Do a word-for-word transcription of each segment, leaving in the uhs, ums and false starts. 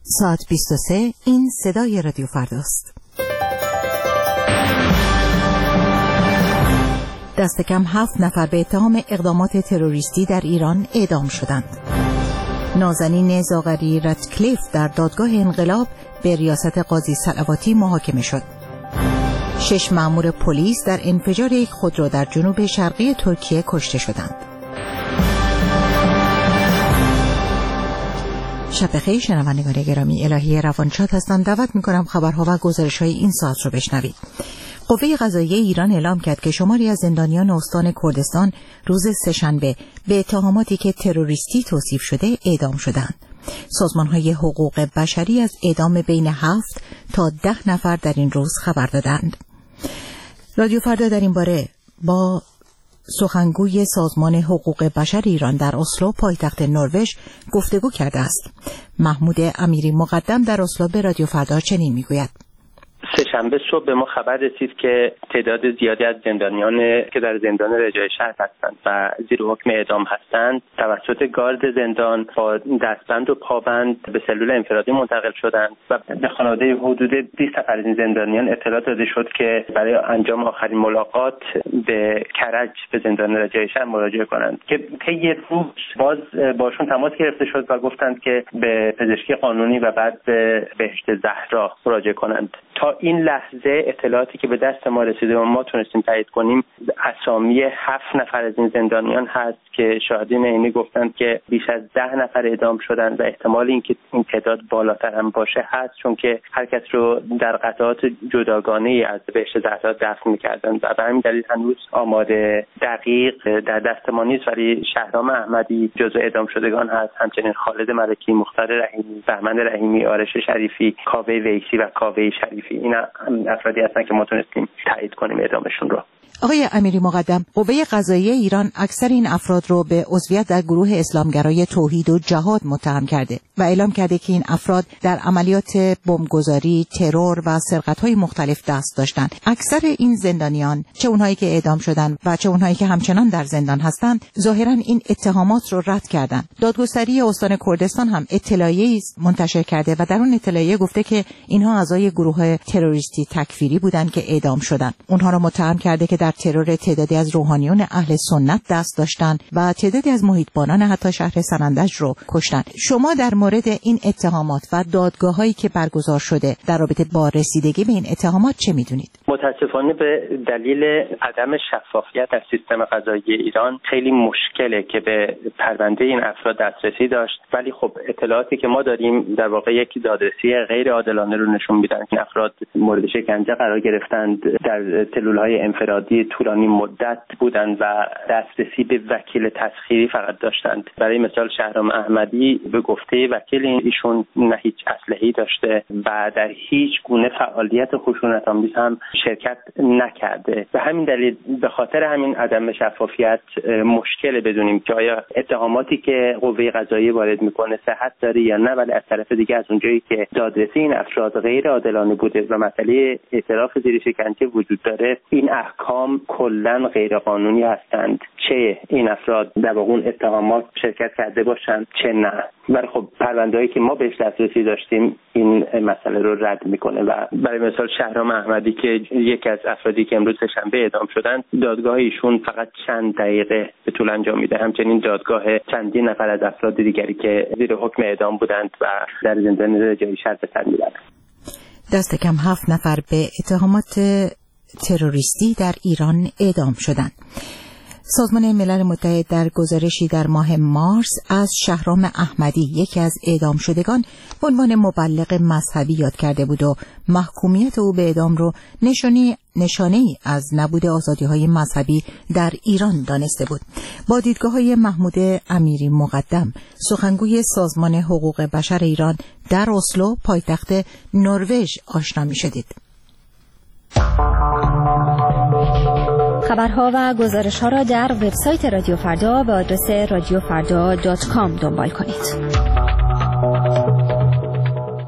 ساعت بیست و سه. این صدای رادیو فرداست. دست کم هفت نفر به اتهام اقدامات تروریستی در ایران اعدام شدند. نازنین زاغری رتکلیف در دادگاه انقلاب به ریاست قاضی صلواتی محاکمه شد. شش مأمور پلیس در انفجار یک خودرو در جنوب شرقی ترکیه کشته شدند. شب بخیر شنوندگان گرامی، الهی روانشاد هستم. دعوت می‌کنم خبرها و گزارش‌های این ساعت رو بشنوید. قوه قضاییه ایران اعلام کرد که شماری از زندانیان استان کردستان روز سه‌شنبه به اتهاماتی که تروریستی توصیف شده اعدام شدند. سازمان‌های حقوق بشری از اعدام بین هفت تا ده نفر در این روز خبر دادند. رادیو فردا در این باره با سخنگوی سازمان حقوق بشر ایران در اسلو پایتخت نروژ گفتگو کرده است. محمود امیری مقدم در اسلو به رادیو فردا چنین میگوید: سه‌شنبه صبح به ما خبر رسید که تعداد زیادی از زندانیان که در زندان رجای شهر هستند و زیر حکم اعدام هستند توسط گارد زندان با دستبند و پابند به سلول انفرادی منتقل شدند و به خانواده حدود بیست نفر از این زندانیان اطلاع داده شد که برای انجام آخرین ملاقات به کرج به زندان رجای شهر مراجعه کنند که طی روز باز باشون تماس گرفته شد و گفتند که به پزشکی قانونی و بعد به بهشت زهرا مراجعه کنند. تا این لحظه اطلاعاتی که به دست ما رسیده و ما تونستیم تایید کنیم اسامی هفت نفر از این زندانیان هست که شاهدین عینی گفتند که بیش از ده نفر اعدام شدند و احتمال اینکه این تعداد بالاتر هم باشه هست، چون که هر کس رو در قطعات جداگانه از بهشت زهرا دفن می‌کردند و به همین دلیل هنوز آمار دقیق در دست ما نیست. ولی شهرام احمدی جزو اعدام شدگان هست، همچنین خالد ملکی، مختار رحیمی، بهمن رحیمی، آرش شریفی، کاوه ویسی و کاوه شریفی. اینا افرادی هستن که ما تونستیم تایید کنیم اعدامشون رو. آقای امیری مقدم، قوه قضاییه ایران اکثر این افراد رو به عضویت در گروه اسلامگرای توحید و جهاد متهم کرده و اعلام کرده که این افراد در عملیات بمبگذاری، ترور و سرقت‌های مختلف دست داشتند. اکثر این زندانیان، چه اونهایی که اعدام شدن و چه اونهایی که همچنان در زندان هستند، ظاهراً این اتهامات رو رد کردند. دادگستری استان کردستان هم اطلاعیه‌ای منتشر کرده و در اون اطلاعیه گفته که اینها اعضای گروه تروریستی تکفیری بودند که اعدام شدند. اونها رو متهم کرده که در ترور تعدادی از روحانیون اهل سنت دست داشتند و تعدادی از محیطبانان حتی شهر سنندج رو کشتند. شما در مورد این اتهامات و دادگاه‌هایی که برگزار شده در رابطه با رسیدگی به این اتهامات چه می‌دونید؟ متاسفانه به دلیل عدم شفافیت در سیستم قضایی ایران خیلی مشکله که به پرونده این افراد دسترسی داشت، ولی خب اطلاعاتی که ما داریم در واقع یک دادرسی غیر عادلانه رو نشون میدن که افراد مورد شکنجه قرار گرفتند، در سلول‌های انفرادی طولانی مدت بودند و دسترسی به وکیل تسخیری فقط داشتند. برای مثال شهرام احمدی به گفته وکیل ایشون نه هیچ اسلحه‌ای داشته و در هیچ گونه فعالیت خشونت‌آمیز هم شرکت نکرده. به همین دلیل به خاطر همین عدم شفافیت مشکل بدونیم که آیا اتهاماتی که قوه قضاییه وارد میکنه صحت داره یا نه، ولی از طرف دیگه از اونجایی که دادرسی این افراد غیر عادلانه بوده و مسئله اعتراف زیر شکنجه وجود داره، این احکام کلاً غیر قانونی هستند، چه این افراد در واقع اون اتهامات شرکت کرده باشند چه نه. ولی خب پرونده‌ای که ما بهش دسترسی داشتیم این مسئله رو رد میکنه و برای مثال شهرام احمدی که یکی از افرادی که امروز شنبه اعدام شدند، دادگاه ایشون فقط چند دقیقه به طول انجام میده. همچنین دادگاه چندین نفر از افراد دیگری که زیر حکم اعدام بودند و در زندان رجای شهر به سر میبرند. دست کم هفت نفر به اتهامات تروریستی در ایران اعدام شدند. سازمان ملل متحد در گزارشی در ماه مارس از شهرام احمدی، یکی از اعدام شدگان، به عنوان مبلغ مذهبی یاد کرده بود و محکومیت او به اعدام رو نشانی نشانه‌ای از نبود آزادی‌های مذهبی در ایران دانسته بود. با دیدگاه‌های محمود امیری مقدم، سخنگوی سازمان حقوق بشر ایران در اسلو پایتخت نروژ آشنا می‌شدید. خبرها و گزارش‌ها را در وبسایت رادیو فردا به آدرس رادیو فردا دات کام دنبال کنید.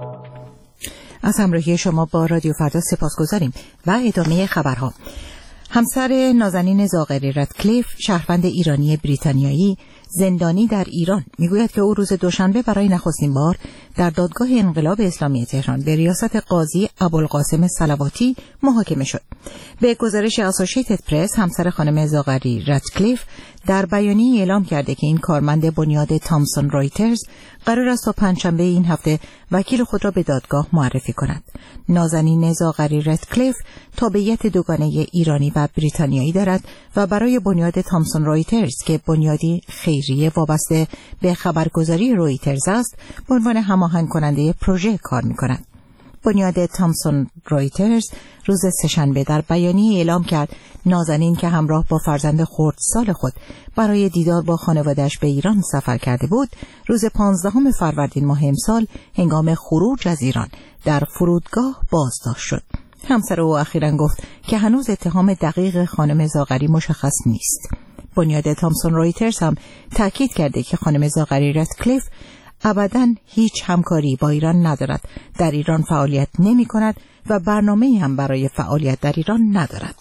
از همراهی شما با رادیو فردا سپاسگزاریم و ادامه خبرها. همسر نازنین زاغری رادکلیف، شهروند ایرانی بریتانیایی زندانی در ایران، میگوید که او روز دوشنبه برای نخستین بار در دادگاه انقلاب اسلامی تهران به ریاست قاضی ابوالقاسم صلواتی محاکمه شد. به گزارش اسوسییتد پرس، همسر خانم زاغری رادکلیف در بیانیه اعلام کرده که این کارمند بنیاد تامسون رایترز قرار است تا پنجشنبه این هفته وکیل خود را به دادگاه معرفی کند. نازنین زاغری رادکلیف تابعیت دوگانه ایرانی و بریتانیایی دارد و برای بنیاد تامسون رایترز که بنیادی خیریه وابسته به خبرگزاری رویترز است، به عنوان هماهنگ کننده پروژه کار می‌کند. بنیاد تامسون رایترز روز سه‌شنبه در بیانیه اعلام کرد نازنین که همراه با فرزند خردسال خود برای دیدار با خانواده‌اش به ایران سفر کرده بود، روز پانزدهم فروردین ماه امسال هنگام خروج از ایران در فرودگاه بازداشت شد. همسر او اخیراً گفت که هنوز اتهام دقیق خانم زاغری مشخص نیست. بنیاد تامسون رایترز هم تاکید کرده که خانم زاغری رادکلیف ابداً هیچ همکاری با ایران ندارد، در ایران فعالیت نمی کند و برنامه‌ای هم برای فعالیت در ایران ندارد.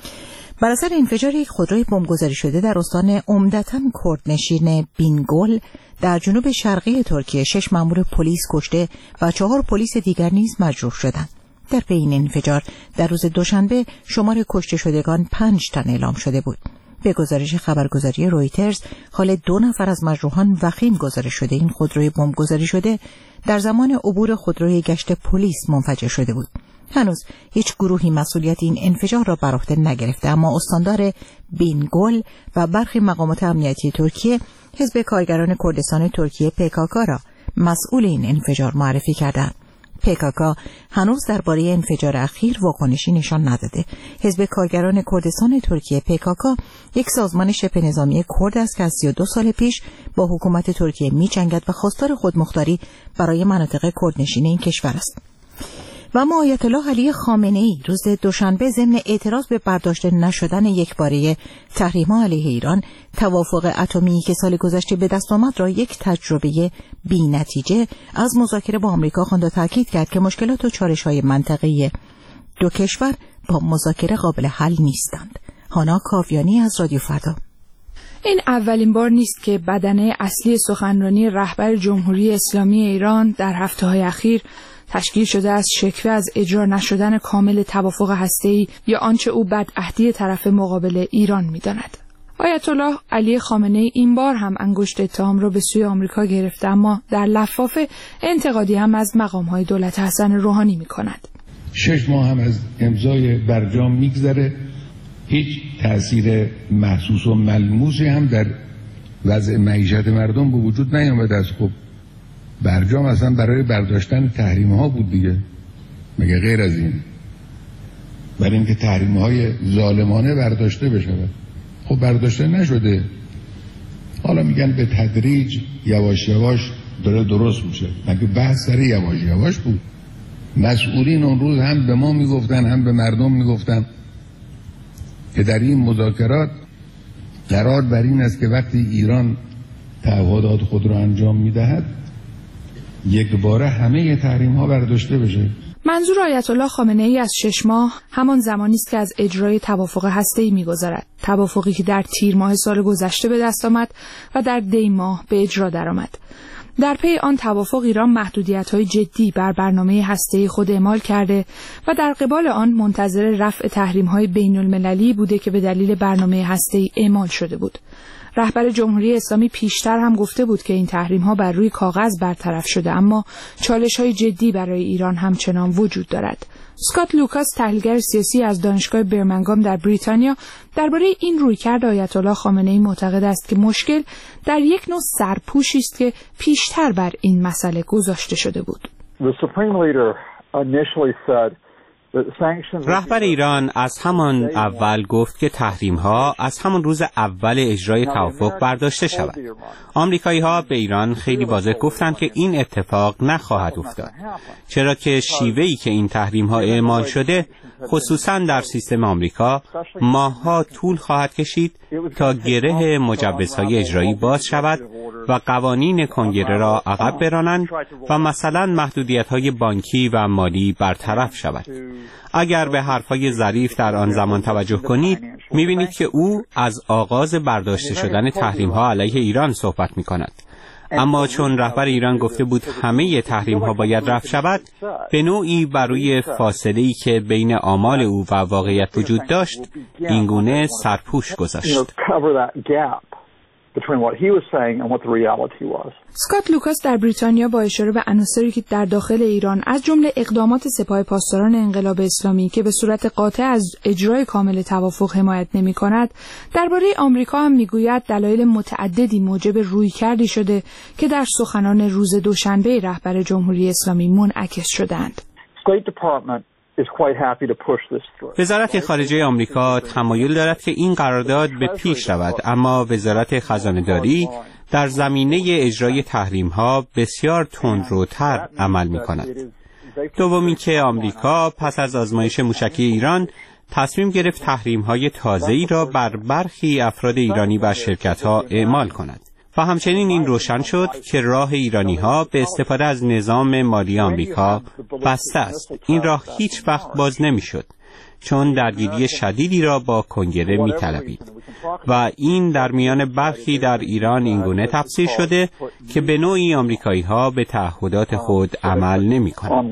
بر اثر انفجار یک خودروی بمبگذاری شده در استان عمدتاً کردنشین بینگول در جنوب شرقی ترکیه، شش مأمور پلیس کشته و چهار پلیس دیگر نیز مجروح شدند. در پی این انفجار در روز دوشنبه شمار کشته شدگان پنج تن اعلام شده بود. به گزارش خبرگزاری رویترز، حال دو نفر از مجروحان وخیم گزارش شده. این خودروی بمبگذاری شده در زمان عبور خودروی گشت پلیس منفجر شده بود. هنوز هیچ گروهی مسئولیت این انفجار را بر عهده نگرفته، اما استاندار بینگول و برخی مقامات امنیتی ترکیه حزب کارگران کردستان ترکیه پیکاکا را مسئول این انفجار معرفی کردند. پیکاکا هنوز درباره انفجار اخیر واکنشی نشان نداده. حزب کارگران کردستان ترکیه پیکاکا یک سازمان شبه نظامی کرد است که از سی و دو سال پیش با حکومت ترکیه می‌جنگد و خواستار خودمختاری برای مناطق کردنشین این کشور است. و اما آیت الله علی خامنه‌ای روز دوشنبه ضمن اعتراض به برداشته نشدن یکباره تحریم‌ها علیه ایران، توافق اتمی که سال گذشته به دست آمد را یک تجربه بی‌نتیجه از مذاکره با آمریکا خواند و تاکید کرد که مشکلات و چالش‌های منطقه‌ای دو کشور با مذاکره قابل حل نیستند. هانا کاویانی از رادیو فردا. این اولین بار نیست که بدنه اصلی سخنرانی رهبر جمهوری اسلامی ایران در هفته‌های اخیر تشکیل شده از شکوه از اجرا نشدن کامل توافق هسته‌ای یا آنچه او بدعهدی طرف مقابل ایران می‌داند. آیت الله علی خامنه‌ای این بار هم انگشت اتهام را به سوی آمریکا گرفته، اما در لفاف انتقادی هم از مقام‌های دولت حسن روحانی می‌کند. شش ماه هم از امضای برجام می‌گذره، هیچ تأثیر محسوس و ملموسی هم در وضع معیشت مردم به وجود نیامده است. خب برجام اصلا برای برداشتن تحریم ها بود دیگه، مگه غیر از این؟ برای اینکه تحریم های ظالمانه برداشته بشود. خب برداشته نشده، حالا میگن به تدریج یواش یواش داره درست میشه. مگه بحث سر یواش یواش بود؟ مسئولین اون روز هم به ما میگفتن هم به مردم میگفتن که در این مذاکرات قرار بر این است که وقتی ایران تعهدات خود را انجام میدهد یک باره همه تحریم ها برداشته بشه. منظور آیت الله خامنه ای از شش ماه همان زمانی است که از اجرای توافق هسته‌ای می‌گذرد، توافقی که در تیر ماه سال گذشته به دست آمد و در دی ماه به اجرا درآمد. در پی آن توافق ایران محدودیت‌های جدی بر برنامه هسته‌ای خود اعمال کرده و در قبال آن منتظر رفع تحریم‌های بین‌المللی بوده که به دلیل برنامه هسته‌ای اعمال شده بود. رهبر جمهوری اسلامی پیشتر هم گفته بود که این تحریم‌ها بر روی کاغذ برطرف شده، اما چالش‌های جدی برای ایران همچنان وجود دارد. اسکات لوکاس، تحلیلگر سیاسی از دانشگاه برمنگام در بریتانیا، درباره این رویکرد آیت الله خامنه‌ای معتقد است که مشکل در یک نوع سرپوشی است که پیشتر بر این مسئله گذاشته شده بود. رهبر ایران از همان اول گفت که تحریم‌ها از همان روز اول اجرای توافق برداشته شود. آمریکایی‌ها به ایران خیلی واضح گفتند که این اتفاق نخواهد افتاد، چرا که شیوهی که این تحریم‌ها اعمال شده، خصوصاً در سیستم آمریکا، ماه‌ها طول خواهد کشید تا گره مجوزهای اجرایی باز شود و قوانین کنگره را عقب برانند و مثلا محدودیت‌های بانکی و مالی برطرف شود. اگر به حرف‌های ظریف در آن زمان توجه کنید، می‌بینید که او از آغاز برداشته شدن تحریم‌ها علیه ایران صحبت می‌کند. اما چون رهبر ایران گفته بود همه تحریم‌ها باید رفع شود، به نوعی برای فاصله‌ای که بین آمال او و واقعیت وجود داشت، اینگونه سرپوش گذاشت. اسکات لوکاس در بریتانیا با اشاره به عناصری که در داخل ایران از جمله اقدامات سپاه پاسداران انقلاب اسلامی که به صورت قاطع از اجرای کامل توافق حمایت نمی‌کند، درباره آمریکا هم می‌گوید دلایل متعددی موجب رویکردی شده که در سخنان روز دوشنبه رهبر جمهوری اسلامی منعکس شدند. وزارت خارجه آمریکا تمایل دارد که این قرارداد به پیش رود، اما وزارت خزانه‌داری در زمینه اجرای تحریم‌ها بسیار تندروتر عمل می‌کند. دومی که آمریکا پس از آزمایش موشکی ایران تصمیم گرفت تحریم‌های تازه‌ای را بر برخی افراد ایرانی و شرکت‌ها اعمال کند. و همچنین این روشن شد که راه ایرانی‌ها به استفاده از نظام مالی آمریکا بسته است. این راه هیچ وقت باز نمی‌شد، چون درگیری شدیدی را با کنگره می‌طلبید و این در میان برخی در ایران اینگونه تفسیر شده که به نوعی آمریکایی‌ها به تعهدات خود عمل نمی‌کنند.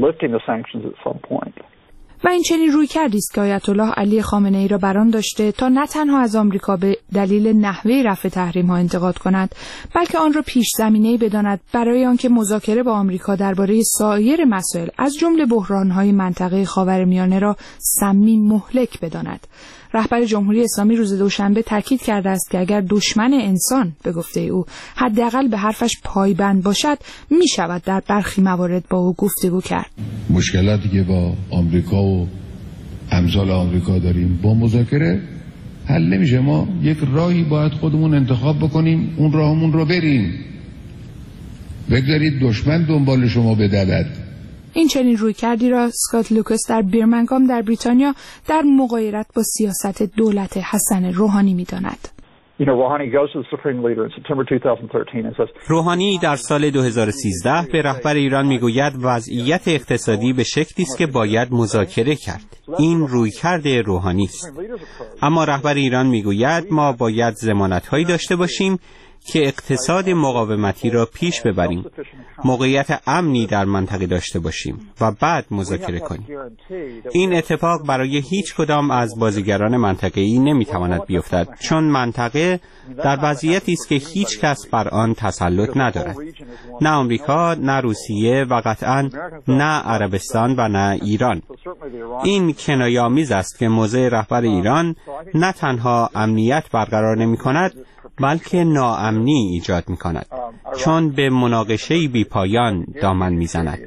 و این چنین روی کردی است که آیت الله علی خامنه ای را بران داشته تا نه تنها از آمریکا به دلیل نحوه رفع تحریم ها انتقاد کند، بلکه آن را پیش زمینه‌ای بداند برای آنکه مذاکره با آمریکا درباره سایر مسائل از جمله بحران های منطقه خاورمیانه را سمی مهلک بداند. رهبر جمهوری اسلامی روز دوشنبه تاکید کرده است که اگر دشمن انسان به گفته او حداقل به حرفش پایبند باشد، می شود در برخی موارد با او گفتگو کرد. مشکلاتی که با آمریکا و امثال آمریکا داریم با مذاکره حل نمیشه. ما یک راهی باید خودمون انتخاب بکنیم، اون راهمون رو بریم. بگذارید دشمن دنبال شما بدود. این چنین روی کردی را اسکات لوکاس در بیرمنگام در بریتانیا در مغایرت با سیاست دولت حسن روحانی می‌داند. روحانی در سال دو هزار و سیزده به رهبر ایران میگوید وضعیت اقتصادی به شکلی است که باید مذاکره کرد. این رویکرد روحانی است. اما رهبر ایران میگوید ما باید ضمانت‌هایی داشته باشیم که اقتصاد مقاومتی را پیش ببریم، موقعیت امنی در منطقه داشته باشیم و بعد مذاکره کنیم. این اتفاق برای هیچ کدام از بازیگران منطقه‌ای نمیتواند بیفتد، چون منطقه در وضعیتی است که هیچ کس بر آن تسلط ندارد. نه آمریکا، نه روسیه و قطعاً نه عربستان و نه ایران. این کنایه‌آمیز است که موضع رهبر ایران نه تنها امنیت برقرار نمی‌کند، بلکه ناامنی ایجاد می‌کند، چون به مناقشه‌ای بی پایان دامن می‌زند.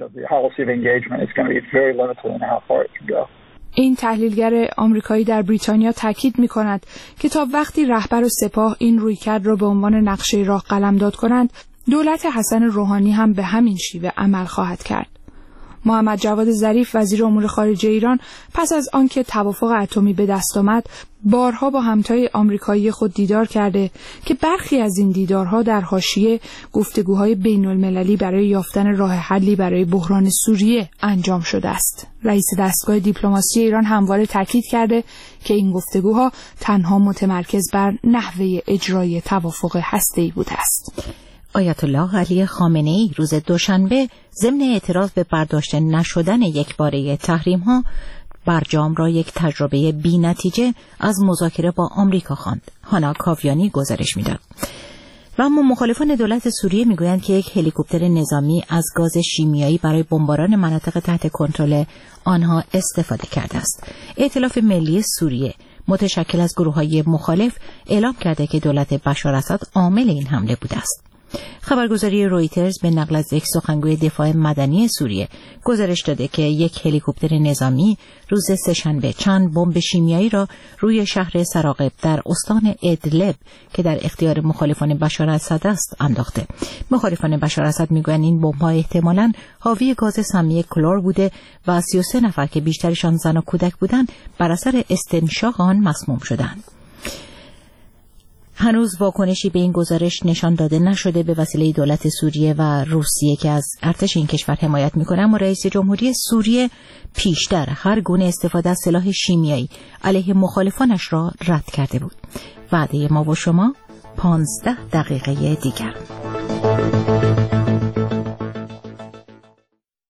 این تحلیلگر آمریکایی در بریتانیا تاکید می‌کند که تا وقتی رهبر و سپاه این رویکرد را به عنوان نقشه راه قلمداد کنند، دولت حسن روحانی هم به همین شیوه عمل خواهد کرد. محمد جواد ظریف وزیر امور خارجه ایران پس از آنکه توافق اتمی به دست آمد، بارها با همتای آمریکایی خود دیدار کرده که برخی از این دیدارها در حاشیه گفتگوهای بین المللی برای یافتن راه حلی برای بحران سوریه انجام شده است. رئیس دستگاه دیپلماسی ایران همواره تاکید کرده که این گفتگوها تنها متمرکز بر نحوه اجرای توافق هسته‌ای بوده است. آیت الله علی خامنه ای روز دوشنبه ضمن اعتراض به برداشته نشدن یکباره تحریم‌ها برجام را یک تجربه بی‌نتیجه از مذاکره با آمریکا خواند. هانا کاویانی گزارش می‌داد. و اما مخالفان دولت سوریه میگویند که یک هلیکوپتر نظامی از گاز شیمیایی برای بمباران مناطق تحت کنترل آنها استفاده کرده است. ائتلاف ملی سوریه متشکل از گروه‌های مخالف اعلام کرده که دولت بشار اسد عامل این حمله بوده است. خبرگزاری رویترز به نقل از یک سخنگوی دفاع مدنی سوریه گزارش داده که یک هلیکوپتر نظامی روز سه‌شنبه چند بمب شیمیایی را روی شهر سراقب در استان ادلب که در اختیار مخالفان بشار اسد است انداخته. مخالفان بشار اسد میگویند این بمب‌ها احتمالاً حاوی گاز سمی کلور بوده و سی و سه نفر که بیشترشان زن و کودک بودند بر اثر استنشاق آن مسموم شدند. هنوز واکنشی به این گزارش نشان داده نشده به وسیله دولت سوریه و روسیه که از ارتش این کشور حمایت می‌کنه، اما رئیس جمهوری سوریه پیشتر هر گونه استفاده از سلاح شیمیایی علیه مخالفانش را رد کرده بود. وعده ما و شما پانزده دقیقه دیگر.